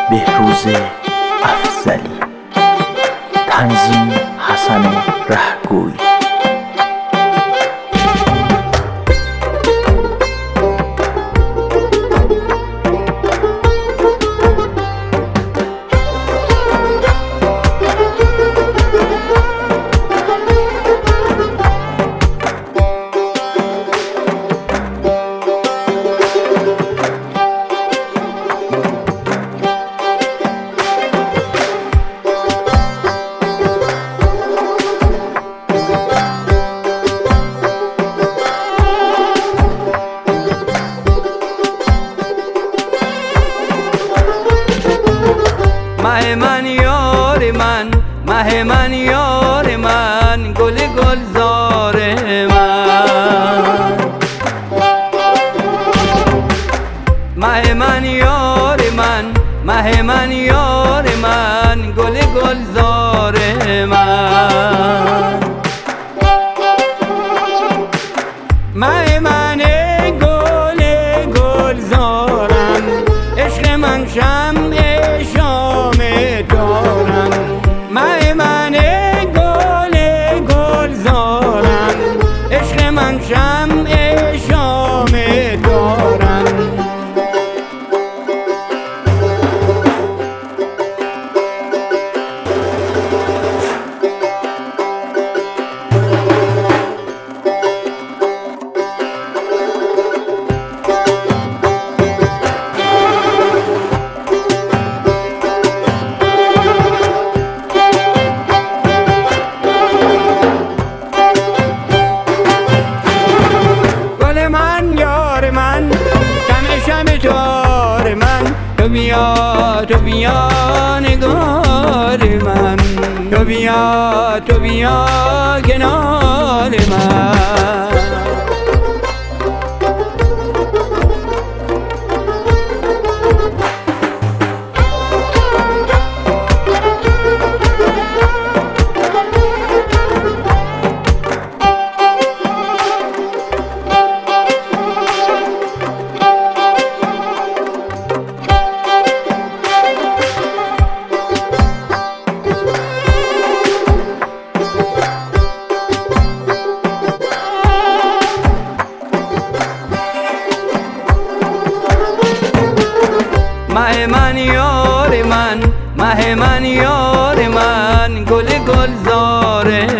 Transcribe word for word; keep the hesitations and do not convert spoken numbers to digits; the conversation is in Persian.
بهروز افضلی. تنظیم حسن رهگوی. مه من یار من، مه من یار من، گل گلزار من. مه من یار من، مه من یار من، گل گلزار من. مه من گل گلزارم، عشق من شمع شام دارم. مه من گل گلزارم، عشق من شمع شام دارم. تو بیا تو بیا نگار من، تو بیا تو بیا کنار من. مه من یار من، مه من یار من، گل گلزار